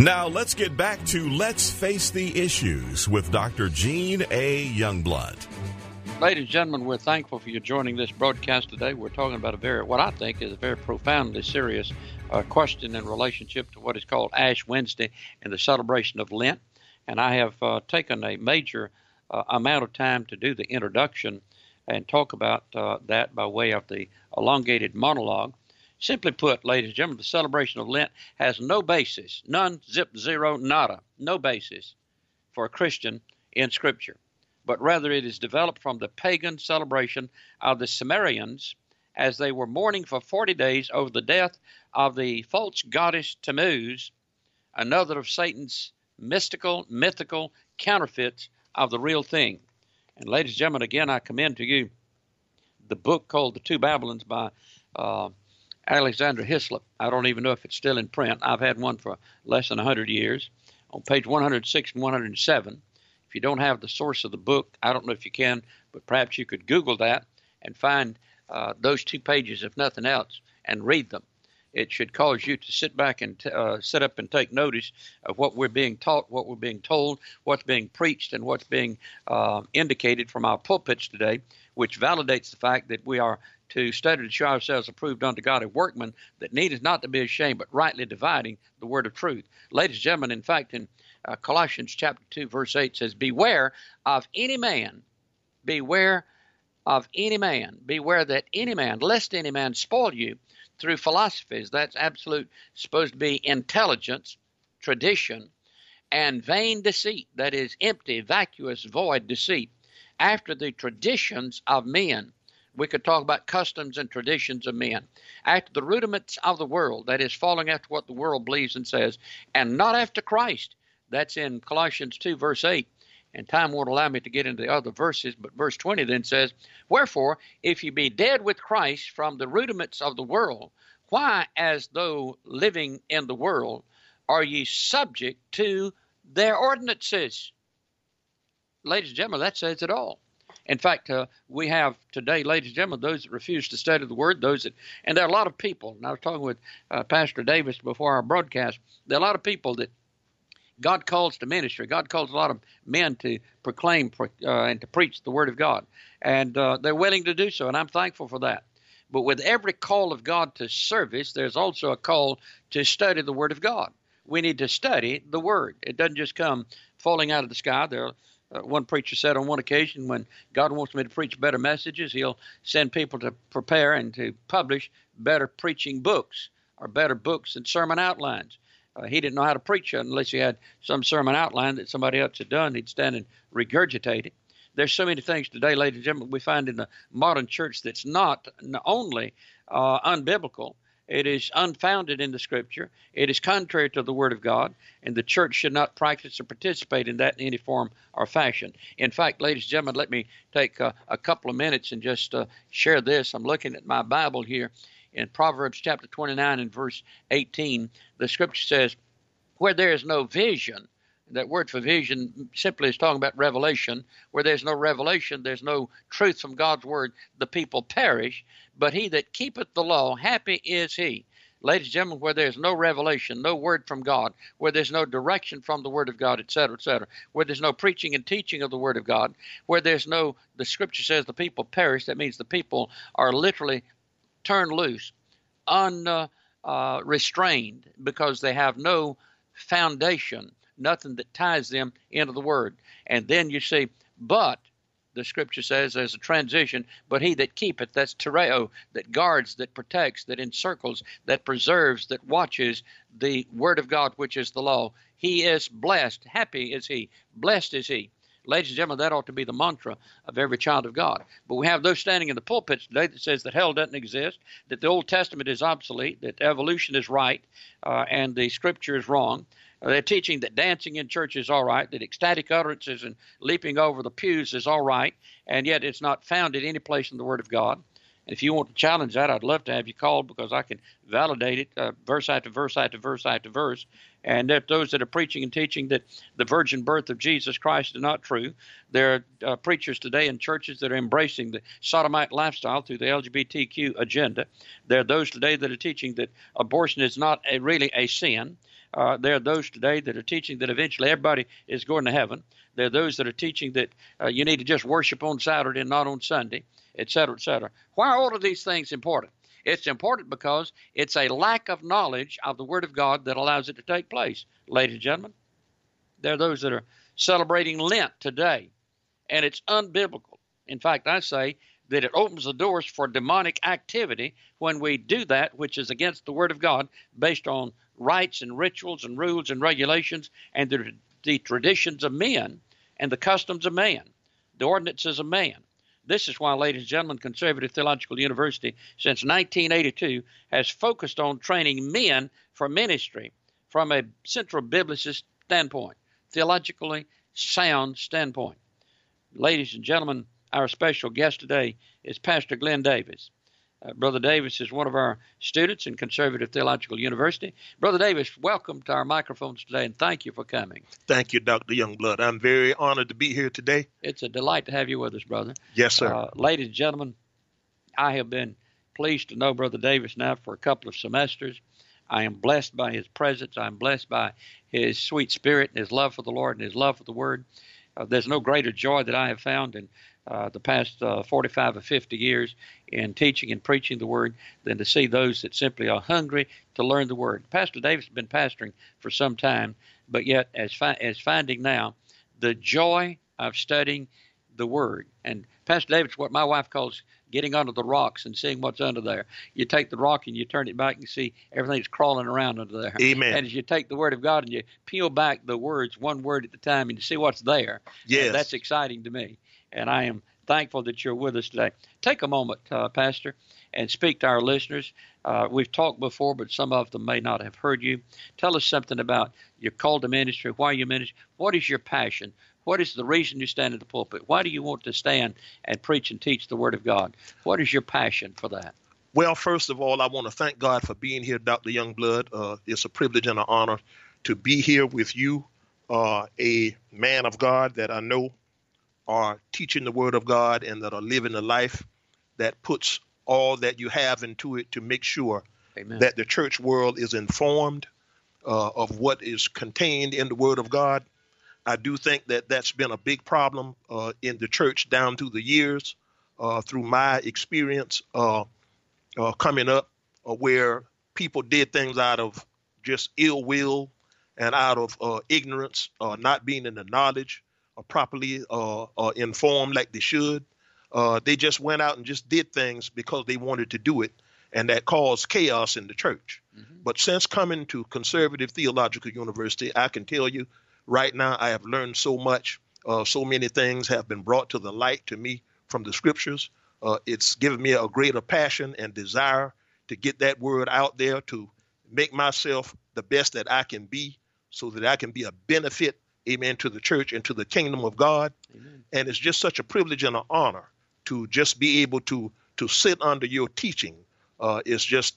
Now let's get back to Let's Face the Issues with Dr. Gene A. Youngblood. Ladies and gentlemen, we're thankful for you joining this broadcast today. We're talking about what I think is a very profoundly serious question in relationship to what is called Ash Wednesday and the celebration of Lent. And I have taken a major amount of time to do the introduction and talk about that by way of the elongated monologue. Simply put, ladies and gentlemen, the celebration of Lent has no basis, none, zip, zero, nada, no basis for a Christian in Scripture, but rather it is developed from the pagan celebration of the Sumerians as they were mourning for 40 days over the death of the false goddess Tammuz, another of Satan's mystical, mythical counterfeits of the real thing. And ladies and gentlemen, again, I commend to you the book called The Two Babylons by Alexander Hislop. I don't even know if it's still in print. I've had one for less than 100 years. On page 106 and 107, if you don't have the source of the book, I don't know if you can, but perhaps you could Google that and find those 2 pages, if nothing else, and read them. It should cause you to sit back and sit up and take notice of what we're being taught, what we're being told, what's being preached, and what's being indicated from our pulpits today, which validates the fact that we are to study to show ourselves approved unto God, a workman that needeth not to be ashamed, but rightly dividing the word of truth. Ladies and gentlemen, in fact, in Colossians chapter 2, verse 8 says, beware of any man, beware of any man, beware that any man, lest any man spoil you through philosophies. That's absolute, supposed to be intelligence, tradition, and vain deceit. That is empty, vacuous, void deceit, after the traditions of men. We could talk about customs and traditions of men. After the rudiments of the world, that is following after what the world believes and says, and not after Christ. That's in Colossians 2, verse 8. And time won't allow me to get into the other verses, but verse 20 then says, wherefore, if you be dead with Christ from the rudiments of the world, why, as though living in the world, are ye subject to their ordinances? Ladies and gentlemen, that says it all. In fact, we have today, ladies and gentlemen, those that refuse to study the Word, and there are a lot of people, and I was talking with Pastor Davis before our broadcast, there are a lot of people that God calls to ministry. God calls a lot of men to proclaim and to preach the Word of God, and they're willing to do so, and I'm thankful for that. But with every call of God to service, there's also a call to study the Word of God. We need to study the Word. It doesn't just come falling out of the sky. One preacher said on one occasion, when God wants me to preach better messages, he'll send people to prepare and to publish better preaching books or better books and sermon outlines. He didn't know how to preach unless he had some sermon outline that somebody else had done. He'd stand and regurgitate it. There's so many things today, ladies and gentlemen, we find in the modern church that's not only unbiblical, it is unfounded in the Scripture. It is contrary to the Word of God, and the church should not practice or participate in that in any form or fashion. In fact, ladies and gentlemen, let me take a couple of minutes and just share this. I'm looking at my Bible here in Proverbs chapter 29 and verse 18. The Scripture says, where there is no vision, that word for vision simply is talking about revelation. Where there's no revelation, there's no truth from God's word, the people perish. But he that keepeth the law, happy is he. Ladies and gentlemen, where there's no revelation, no word from God, where there's no direction from the word of God, etc., where there's no preaching and teaching of the word of God, where there's no, the Scripture says the people perish, that means the people are literally turned loose, unrestrained, because they have no foundation, nothing that ties them into the Word. And then you see, but the Scripture says there's a transition, but he that keepeth, that's tereo, that guards, that protects, that encircles, that preserves, that watches the Word of God, which is the law. He is blessed. Happy is he. Blessed is he. Ladies and gentlemen, that ought to be the mantra of every child of God. But we have those standing in the pulpits today that says that hell doesn't exist, that the Old Testament is obsolete, that evolution is right, and the Scripture is wrong. They're teaching that dancing in church is all right, that ecstatic utterances and leaping over the pews is all right, and yet it's not found in any place in the Word of God. And if you want to challenge that, I'd love to have you called because I can validate it verse after verse after verse after verse. And that those that are preaching and teaching that the virgin birth of Jesus Christ is not true. There are preachers today in churches that are embracing the sodomite lifestyle through the LGBTQ agenda. There are those today that are teaching that abortion is not really a sin. There are those today that are teaching that eventually everybody is going to heaven. There are those that are teaching that you need to just worship on Saturday and not on Sunday, et cetera, et cetera. Why are all of these things important? It's important because it's a lack of knowledge of the Word of God that allows it to take place. Ladies and gentlemen, there are those that are celebrating Lent today, and it's unbiblical. In fact, I say that it opens the doors for demonic activity when we do that which is against the Word of God based on rites and rituals and rules and regulations and the traditions of men and the customs of man, the ordinances of man. This is why, ladies and gentlemen, Conservative Theological University, since 1982, has focused on training men for ministry from a central biblicist standpoint, theologically sound standpoint. Ladies and gentlemen, our special guest today is Pastor Glenn Davis. Brother Davis is one of our students in Conservative Theological University. Brother Davis, welcome to our microphones today, and thank you for coming. Thank you, Dr. Youngblood. I'm very honored to be here today. It's a delight to have you with us, brother. Yes, sir. Ladies and gentlemen, I have been pleased to know Brother Davis now for a couple of semesters. I am blessed by his presence. I'm blessed by his sweet spirit and his love for the Lord and his love for the Word. There's no greater joy that I have found in the past 45 or 50 years in teaching and preaching the Word than to see those that simply are hungry to learn the Word. Pastor Davis has been pastoring for some time, but yet as finding now the joy of studying the Word. And Pastor Davis, what my wife calls getting under the rocks and seeing what's under there. You take the rock and you turn it back and see everything that's crawling around under there. Amen. And as you take the Word of God and you peel back the words one word at a time and you see what's there, yes, that's exciting to me. And I am thankful that you're with us today. Take a moment, Pastor, and speak to our listeners. We've talked before, but some of them may not have heard you. Tell us something about your call to ministry, why you minister. What is your passion? What is the reason you stand in the pulpit? Why do you want to stand and preach and teach the Word of God? What is your passion for that? Well, first of all, I want to thank God for being here, Dr. Youngblood. It's a privilege and an honor to be here with you, a man of God that I know are teaching the Word of God and that are living a life that puts all that you have into it to make sure Amen. That the church world is informed of what is contained in the Word of God. I do think that that's been a big problem in the church down through the years, through my experience coming up, where people did things out of just ill will and out of ignorance, not being in the knowledge or properly informed like they should. They just went out and just did things because they wanted to do it, and that caused chaos in the church. Mm-hmm. But since coming to Conservative Theological University, I can tell you right now I have learned so much. So many things have been brought to the light to me from the scriptures. It's given me a greater passion and desire to get that word out there, to make myself the best that I can be so that I can be a benefit, amen, to the church and to the kingdom of God. Amen. And it's just such a privilege and an honor to just be able to sit under your teaching. It's just,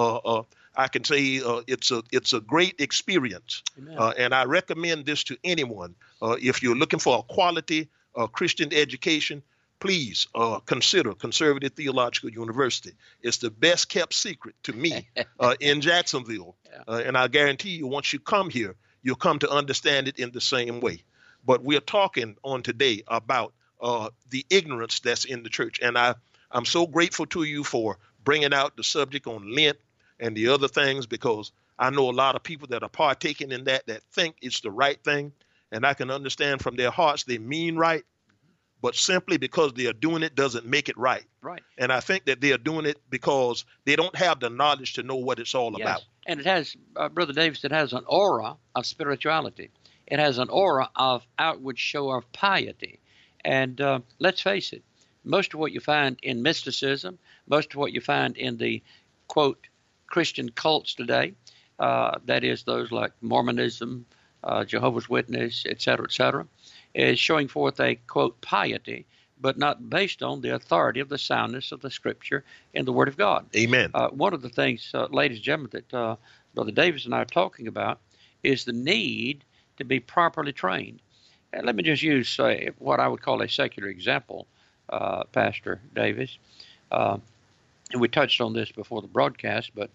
I can say it's a great experience. And I recommend this to anyone. If you're looking for a quality Christian education, please consider Conservative Theological University. It's the best kept secret to me in Jacksonville. Yeah. And I guarantee you, once you come here, you'll come to understand it in the same way. But we're talking on today about the ignorance that's in the church. And I'm so grateful to you for bringing out the subject on Lent and the other things, because I know a lot of people that are partaking in that think it's the right thing. And I can understand from their hearts they mean right. But simply because they are doing it doesn't make it right. Right. And I think that they are doing it because they don't have the knowledge to know what it's all about. And it has, Brother Davis, it has an aura of spirituality. It has an aura of outward show of piety. And let's face it, most of what you find in mysticism, most of what you find in the, quote, Christian cults today, that is those like Mormonism, Jehovah's Witness, et cetera, is showing forth a, quote, piety but not based on the authority of the soundness of the Scripture and the Word of God. Amen. One of the things, ladies and gentlemen, that Brother Davis and I are talking about is the need to be properly trained. And let me just use what I would call a secular example, Pastor Davis. And we touched on this before the broadcast, but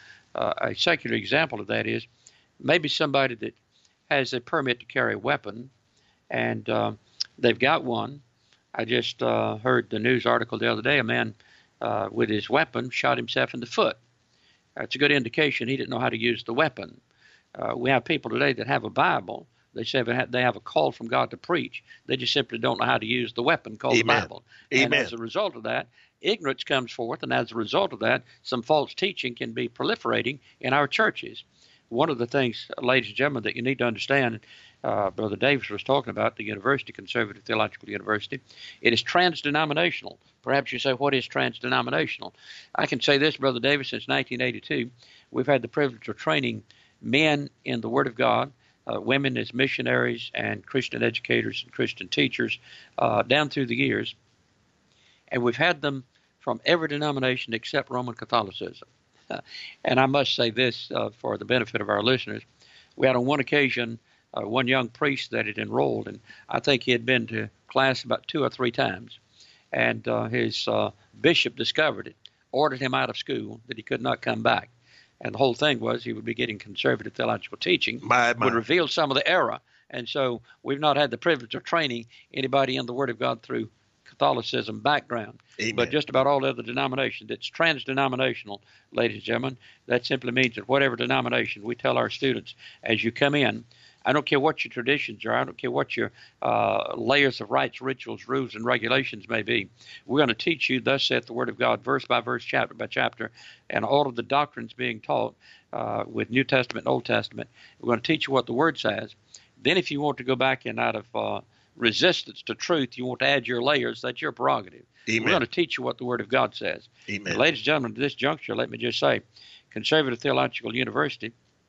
a secular example of that is maybe somebody that has a permit to carry a weapon, and they've got one. I just heard the news article the other day. A man with his weapon shot himself in the foot. That's a good indication he didn't know how to use the weapon. We have people today that have a Bible. They say they have a call from God to preach. They just simply don't know how to use the weapon called the Bible. Amen. And as a result of that, ignorance comes forth, and as a result of that, some false teaching can be proliferating in our churches. One of the things, ladies and gentlemen, that you need to understand, Brother Davis was talking about the university, Conservative Theological University, it is trans-denominational. Perhaps you say, what is trans-denominational? I can say this, Brother Davis, since 1982, we've had the privilege of training men in the Word of God, women as missionaries and Christian educators and Christian teachers down through the years. And we've had them from every denomination except Roman Catholicism. And I must say this for the benefit of our listeners. We had on one occasion one young priest that had enrolled, and I think he had been to class about 2 or 3 times. And his bishop discovered it, ordered him out of school, that he could not come back. And the whole thing was he would be getting conservative theological teaching, would reveal some of the error. And so we've not had the privilege of training anybody in the Word of God through Catholicism background. Amen. But just about all other denominations. It's trans-denominational, ladies and gentlemen. That simply means that whatever denomination, we tell our students, as you come in, I don't care what your traditions are. I don't care what your layers of rites, rituals, rules, and regulations may be. We're going to teach you, thus saith the Word of God, verse by verse, chapter by chapter, and all of the doctrines being taught with New Testament and Old Testament. We're going to teach you what the Word says. Then if you want to go back and out of resistance to truth, you want to add your layers, that's your prerogative. Amen. We're going to teach you what the Word of God says. Amen. Ladies and gentlemen, at this juncture, let me just say, Conservative Theological University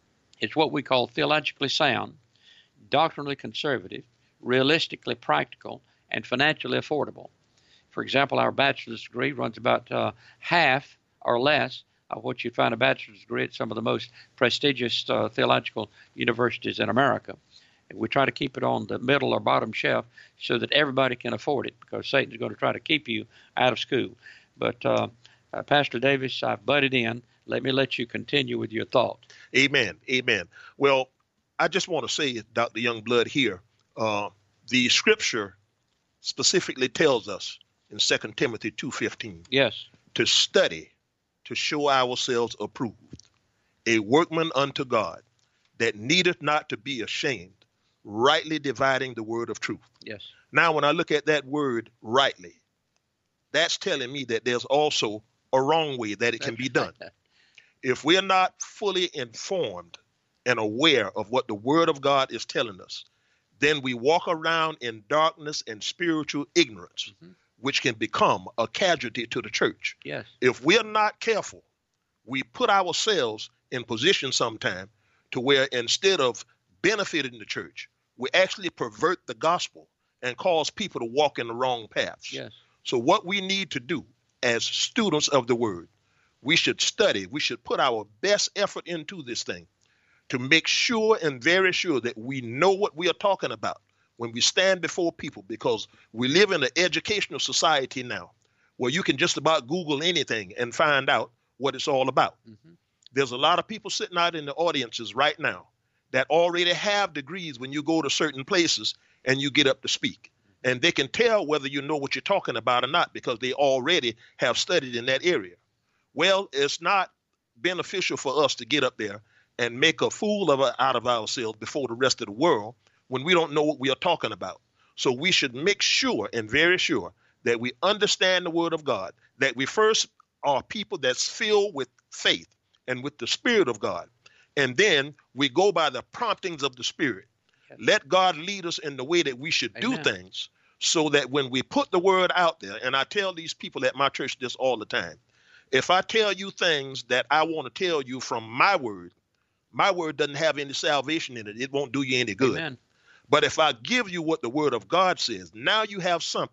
is what we call theologically sound, doctrinally conservative, realistically practical, and financially affordable. For example, our bachelor's degree runs about half or less of what you'd find a bachelor's degree at some of the most prestigious theological universities in America. And we try to keep it on the middle or bottom shelf so that everybody can afford it, because Satan's going to try to keep you out of school. But Pastor Davis, I've butted in. Let me let you continue with your thought. Amen. Amen. Well, I just want to say, Dr. Youngblood here, the Scripture specifically tells us in 2 Timothy 2:15, yes, to study, to show ourselves approved, a workman unto God, that needeth not to be ashamed, rightly dividing the word of truth. Yes. Now, when I look at that word rightly, that's telling me that there's also a wrong way that it can be done. If we're not fully informed and aware of what the Word of God is telling us, then we walk around in darkness and spiritual ignorance, which can become a casualty to the church. Yes. If we're not careful, we put ourselves in position sometime to where instead of benefiting the church, we actually pervert the gospel and cause people to walk in the wrong paths. Yes. So what we need to do as students of the Word, we should study, we should put our best effort into this thing to make sure and very sure that we know what we are talking about when we stand before people, because we live in an educational society now where you can just about Google anything and find out what it's all about. There's a lot of people sitting out in the audiences right now that already have degrees when you go to certain places and you get up to speak. And they can tell whether you know what you're talking about or not because they already have studied in that area. Well, it's not beneficial for us to get up there and make a fool out of ourselves before the rest of the world when we don't know what we are talking about. So we should make sure and very sure that we understand the Word of God, that we first are people that's filled with faith and with the Spirit of God. And then we go by the promptings of the Spirit. Let God lead us in the way that we should do things, so that when we put the word out there, and I tell these people at my church this all the time, if I tell you things that I want to tell you from my word doesn't have any salvation in it. It won't do you any good. Amen. But if I give you what the Word of God says, now you have something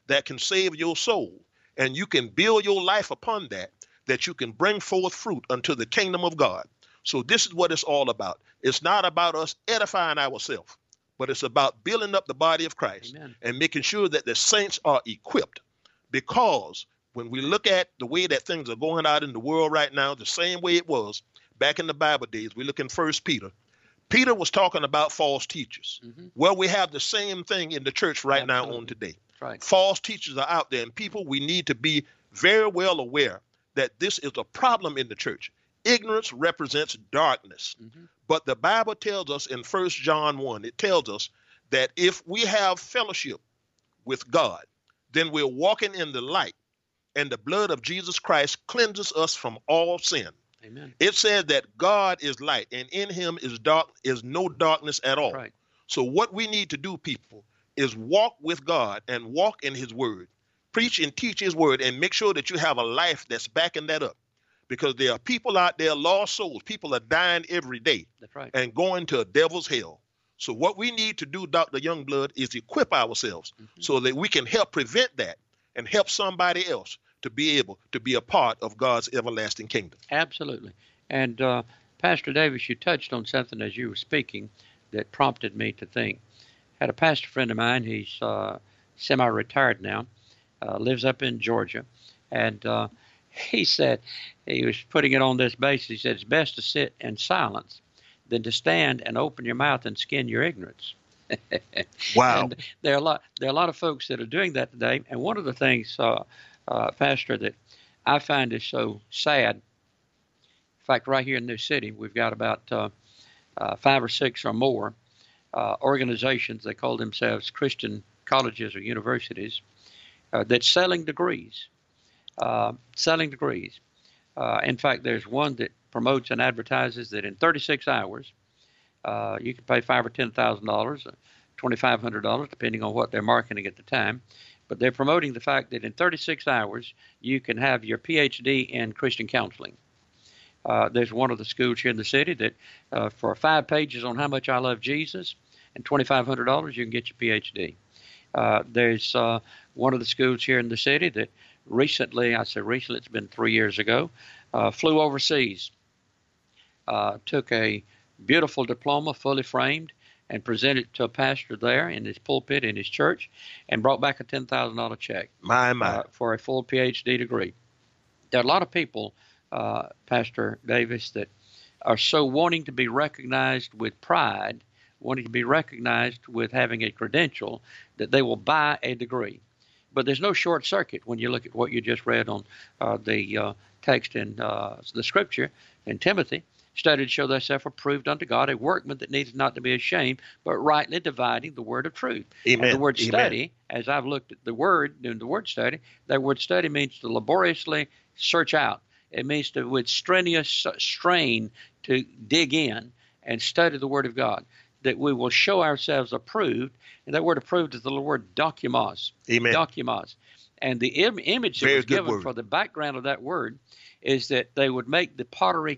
that can save your soul, and you can build your life upon that, that you can bring forth fruit unto the kingdom of God. So this is what it's all about. It's not about us edifying ourselves, but it's about building up the body of Christ. Amen. And making sure that the saints are equipped. Because when we look at the way that things are going out in the world right now, the same way it was back in the Bible days, we look in 1 Peter. Peter was talking about false teachers. Well, we have the same thing in the church right now on today. Right. False teachers are out there, and people, we need to be very well aware that this is a problem in the church. Ignorance represents darkness. But the Bible tells us in 1 John 1, it tells us that if we have fellowship with God, then we're walking in the light, and the blood of Jesus Christ cleanses us from all sin. Amen. It says that God is light, and in him is no darkness at all. Right. So what we need to do, people, is walk with God and walk in his word. Preach and teach his word, and make sure that you have a life that's backing that up. Because there are people out there, lost souls. People are dying every day. That's right. And going to a devil's hell. So what we need to do, Dr. Youngblood, is equip ourselves so that we can help prevent that and help somebody else to be able to be a part of God's everlasting kingdom. Absolutely. And Pastor Davis, you touched on something as you were speaking that prompted me to think. Had a pastor friend of mine, he's semi-retired now, lives up in Georgia, and he said, he was putting it on this basis, he said, it's best to sit in silence than to stand and open your mouth and skin your ignorance. Wow. And there are a lot of folks that are doing that today. And one of the things, Pastor, that I find is so sad, in fact, right here in New City, we've got about 5 or 6 or more organizations, they call themselves Christian colleges or universities, that's selling degrees. In fact, there's one that promotes and advertises that in 36 hours, you can pay $5,000 or $10,000, $2,500, depending on what they're marketing at the time. But they're promoting the fact that in 36 hours, you can have your PhD in Christian counseling. There's one of the schools here in the city that for 5 pages on how much I love Jesus and $2,500, you can get your PhD. There's one of the schools here in the city that recently, it's been 3 years ago, flew overseas, took a beautiful diploma, fully framed, and presented it to a pastor there in his pulpit in his church, and brought back a $10,000 check for a full PhD degree. There are a lot of people, Pastor Davis, that are so wanting to be recognized with pride, wanting to be recognized with having a credential, that they will buy a degree. But there's no short circuit when you look at what you just read on the text in the scripture in Timothy. Study to show thyself approved unto God, a workman that needs not to be ashamed, but rightly dividing the word of truth. Amen. And the word study, Amen. as I've looked at the word, doing the word study, that word study means to laboriously search out. It means to, with strenuous strain, to dig in and study the word of God, that we will show ourselves approved. And that word approved is the little word dokimos. Amen. Dokimos. And the image that was given for the background of that word is that they would make the pottery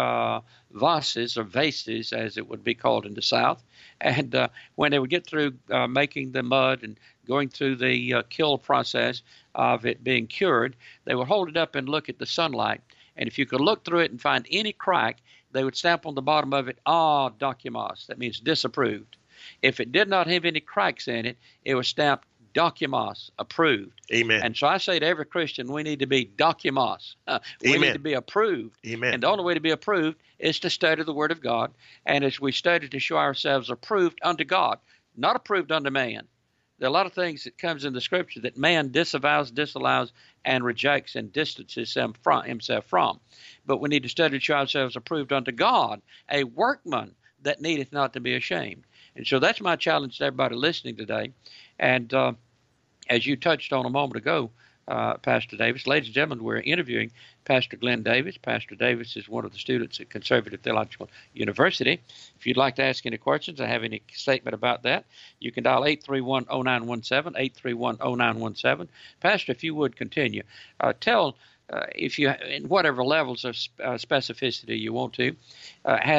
vases, or vases, as it would be called in the South. And when they would get through making the mud and going through the kill process of it being cured, they would hold it up and look at the sunlight. And if you could look through it and find any crack, they would stamp on the bottom of it, dokimos. That means disapproved. If it did not have any cracks in it, it was stamped dokimos, approved. Amen. And so I say to every Christian, we need to be dokimos. We need to be approved. Amen. And the only way to be approved is to study the Word of God. And as we study, to show ourselves approved unto God, not approved unto man. There are a lot of things that comes in the Scripture that man disavows, disallows, and rejects and distances himself from. But we need to study to show ourselves approved unto God, a workman that needeth not to be ashamed. And so that's my challenge to everybody listening today. And as you touched on a moment ago, Pastor Davis, ladies and gentlemen, we're interviewing Pastor Glenn Davis. Pastor Davis is one of the students at Conservative Theological University. If you'd like to ask any questions or have any statement about that, you can dial 831-0917, 831-0917. Pastor, if you would continue, tell if you, in whatever levels of specificity you want to, has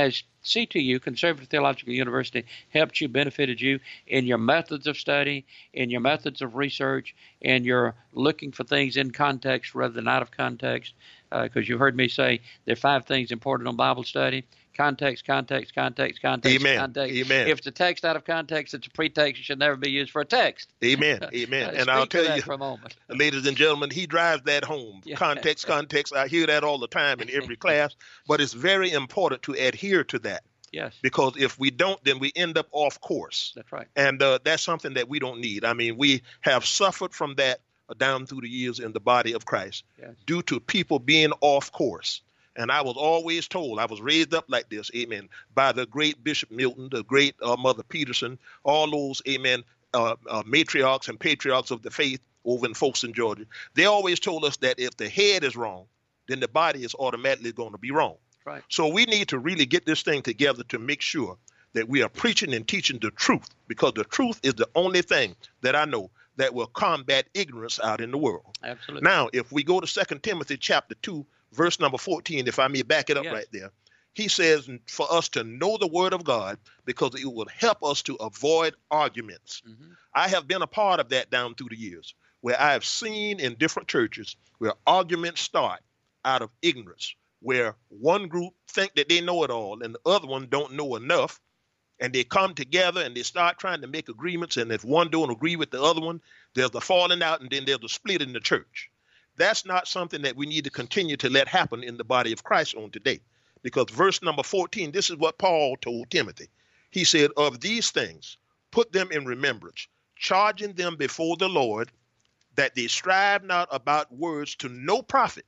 CTU, Conservative Theological University, helped you, benefited you in your methods of study, in your methods of research, and you're looking for things in context rather than out of context? Because you heard me say there are 5 things important on Bible study: context, context, context, context, Amen. context. Amen. If it's a text out of context, it's a pretext. It should never be used for a text. Amen. Amen. And I'll Speak to tell that you, for a moment. ladies and gentlemen, he drives that home. Yeah. Context, context. I hear that all the time in every class, but it's very important to adhere to that. Yes. Because if we don't, then we end up off course. That's right. And that's something that we don't need. I mean, we have suffered from that down through the years in the body of Christ, yes, due to people being off course. And I was always told, I was raised up like this, amen, by the great Bishop Milton, the great Mother Peterson, all those, amen, matriarchs and patriarchs of the faith over in Folkston, Georgia. They always told us that if the head is wrong, then the body is automatically going to be wrong. Right. So we need to really get this thing together to make sure that we are preaching and teaching the truth, because the truth is the only thing that I know that will combat ignorance out in the world. Absolutely. Now, if we go to 2 Timothy chapter 2, verse number 14, if I may back it up, yes, right there, he says for us to know the word of God because it will help us to avoid arguments. Mm-hmm. I have been a part of that down through the years, where I have seen in different churches where arguments start out of ignorance, where one group think that they know it all and the other one don't know enough. And they come together and they start trying to make agreements. And if one don't agree with the other one, there's a falling out and then there's a split in the church. That's not something that we need to continue to let happen in the body of Christ on today. Because verse number 14, this is what Paul told Timothy. He said, of these things, put them in remembrance, charging them before the Lord, that they strive not about words to no profit,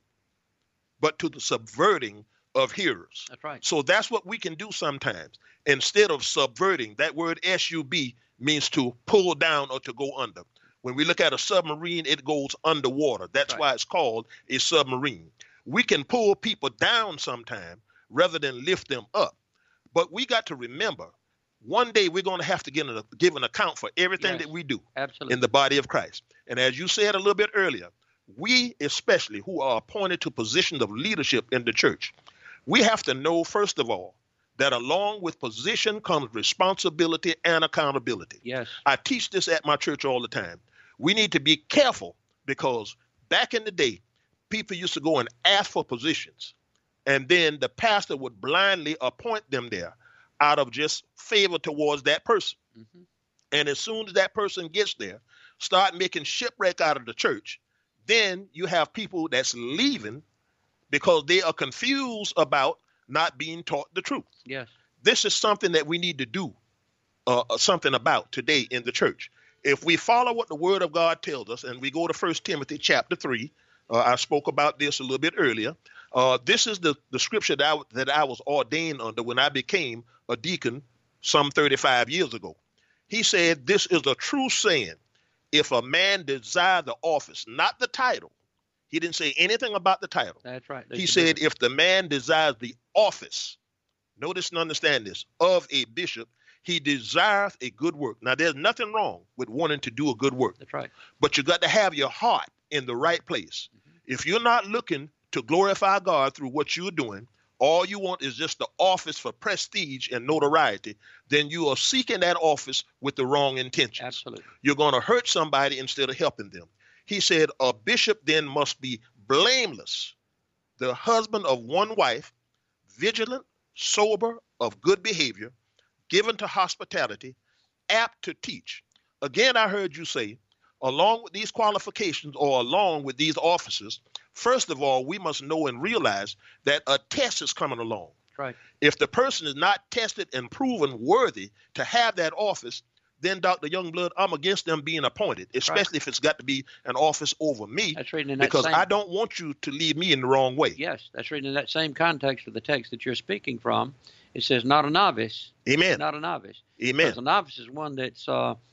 but to the subverting of hearers. That's right. So that's what we can do sometimes. Instead of subverting, that word SUB means to pull down or to go under. When we look at a submarine, it goes underwater. That's right, why it's called a submarine. We can pull people down sometime rather than lift them up. But we got to remember, one day we're going to have to give an account for everything, yes, that we do. Absolutely. In the body of Christ. And as you said a little bit earlier, we especially who are appointed to positions of leadership in the church, we have to know, first of all, that along with position comes responsibility and accountability. Yes. I teach this at my church all the time. We need to be careful because back in the day, people used to go and ask for positions, and then the pastor would blindly appoint them there out of just favor towards that person. Mm-hmm. And as soon as that person gets there, start making shipwreck out of the church, then you have people that's leaving because they are confused about not being taught the truth. Yes. This is something that we need to do something about today in the church. If we follow what the word of God tells us, and we go to 1 Timothy chapter 3, I spoke about this a little bit earlier. This is the scripture that I was ordained under when I became a deacon some 35 years ago. He said, this is a true saying. If a man desire the office, not the title. He didn't say anything about the title. That's right. He said, if the man desires the office, notice and understand this, of a bishop, he desires a good work. Now, there's nothing wrong with wanting to do a good work. That's right. But you got to have your heart in the right place. Mm-hmm. If you're not looking to glorify God through what you're doing, all you want is just the office for prestige and notoriety, then you are seeking that office with the wrong intentions. Absolutely. You're going to hurt somebody instead of helping them. He said, a bishop then must be blameless, the husband of one wife, vigilant, sober, of good behavior, given to hospitality, apt to teach. Again, I heard you say, along with these qualifications or along with these offices, first of all, we must know and realize that a test is coming along. Right. If the person is not tested and proven worthy to have that office, then Dr. Youngblood, I'm against them being appointed, especially if it's got to be an office over me. That's written in that because same... I don't want you to lead me in the wrong way. Yes, that's written in that same context of the text that you're speaking from. It says, not a novice. Amen. Not a novice. Amen. Because a novice is one that's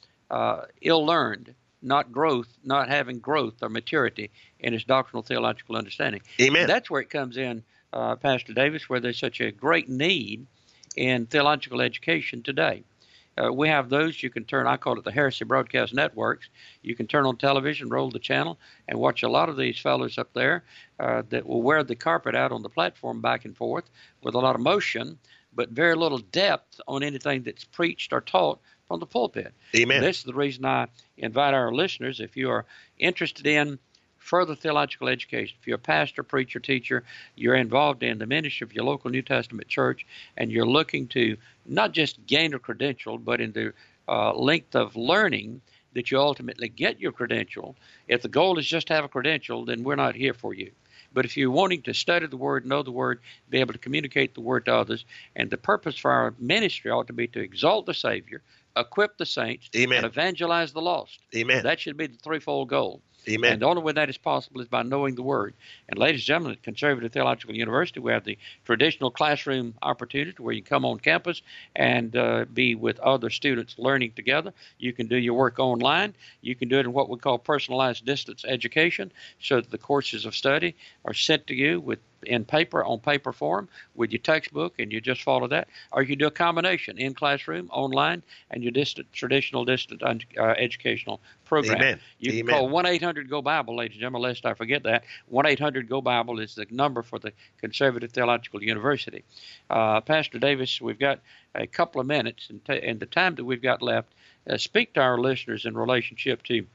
ill-learned, not having growth or maturity in his doctrinal theological understanding. Amen. And that's where it comes in, Pastor Davis, where there's such a great need in theological education today. We have those you can turn, I call it the Heresy Broadcast Networks. You can turn on television, roll the channel, and watch a lot of these fellows up there that will wear the carpet out on the platform back and forth with a lot of motion, but very little depth on anything that's preached or taught from the pulpit. Amen. This is the reason I invite our listeners, if you are interested in further theological education, if you're a pastor, preacher, teacher, you're involved in the ministry of your local New Testament church, and you're looking to not just gain a credential, but in the length of learning that you ultimately get your credential. If the goal is just to have a credential, then we're not here for you. But if you're wanting to study the Word, know the Word, be able to communicate the Word to others, and the purpose for our ministry ought to be to exalt the Savior, equip the saints, Amen. and evangelize the lost. Amen. That should be the threefold goal. Amen. And the only way that is possible is by knowing the Word. And ladies and gentlemen, at Conservative Theological University, we have the traditional classroom opportunity where you come on campus and be with other students learning together. You can do your work online. You can do it in what we call personalized distance education, so that the courses of study are sent to you on paper form with your textbook, and you just follow that. Or you can do a combination, in classroom, online, and your traditional distant educational program. Amen. You can Amen. call 1-800-GO-BIBLE, ladies and gentlemen, lest I forget that. 1-800-GO-BIBLE is the number for the Conservative Theological University. Pastor Davis, we've got a couple of minutes, and the time that we've got left, speak to our listeners in relationship to,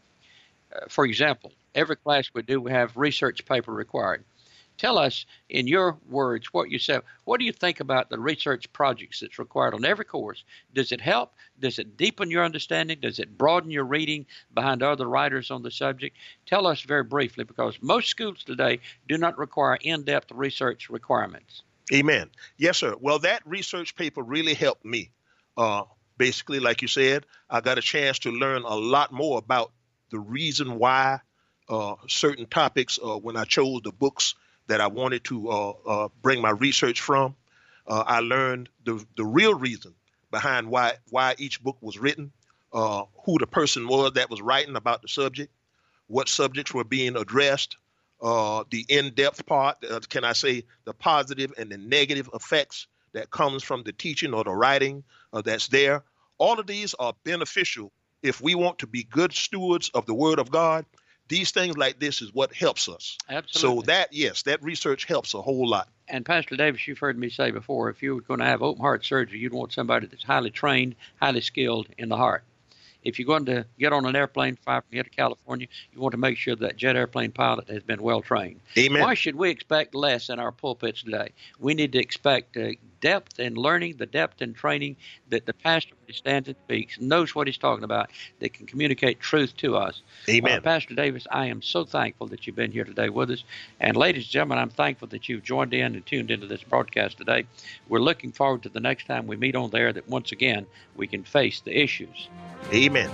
for example, every class we do, we have research paper required. Tell us, in your words, what you said. What do you think about the research projects that's required on every course? Does it help? Does it deepen your understanding? Does it broaden your reading behind other writers on the subject? Tell us very briefly, because most schools today do not require in-depth research requirements. Amen. Yes, sir. Well, that research paper really helped me. Basically, like you said, I got a chance to learn a lot more about the reason why certain topics, when I chose the books that I wanted to bring my research from. I learned the real reason behind why each book was written, who the person was that was writing about the subject, what subjects were being addressed, the in-depth part, can I say the positive and the negative effects that comes from the teaching or the writing that's there. All of these are beneficial if we want to be good stewards of the Word of God. These things like this is what helps us. Absolutely. So that research helps a whole lot. And Pastor Davis, you've heard me say before, if you were going to have open heart surgery, you'd want somebody that's highly trained, highly skilled in the heart. If you're going to get on an airplane, fly from here to California, you want to make sure that jet airplane pilot has been well trained. Amen. Why should we expect less in our pulpits today? We need to expect depth in learning, the depth in training that the pastor who stands and speaks knows what he's talking about, that can communicate truth to us. Amen. Pastor Davis, I am so thankful that you've been here today with us. And ladies and gentlemen, I'm thankful that you've joined in and tuned into this broadcast today. We're looking forward to the next time we meet on there, that once again we can face the issues. Amen.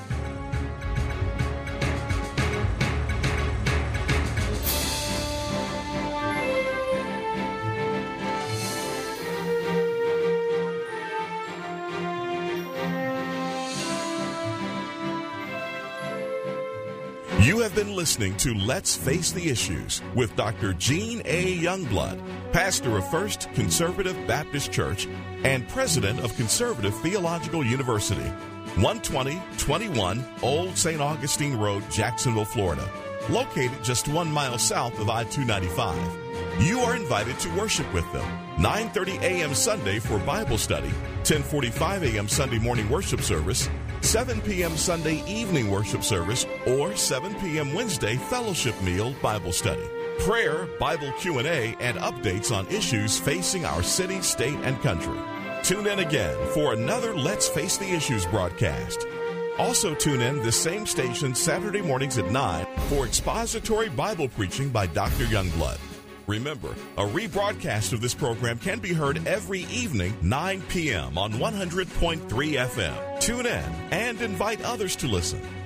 You have been listening to Let's Face the Issues with Dr. Gene A. Youngblood, pastor of First Conservative Baptist Church and president of Conservative Theological University, 12021 Old St. Augustine Road, Jacksonville, Florida, located just 1 mile south of I-295. You are invited to worship with them, 9:30 a.m. Sunday for Bible study, 10:45 a.m. Sunday morning worship service, 7 p.m. Sunday evening worship service, or 7 p.m. Wednesday fellowship meal Bible study. Prayer, Bible Q&A, and updates on issues facing our city, state, and country. Tune in again for another Let's Face the Issues broadcast. Also tune in this same station Saturday mornings at 9 for expository Bible preaching by Dr. Youngblood. Remember, a rebroadcast of this program can be heard every evening, 9 p.m. on 100.3 FM. Tune in and invite others to listen.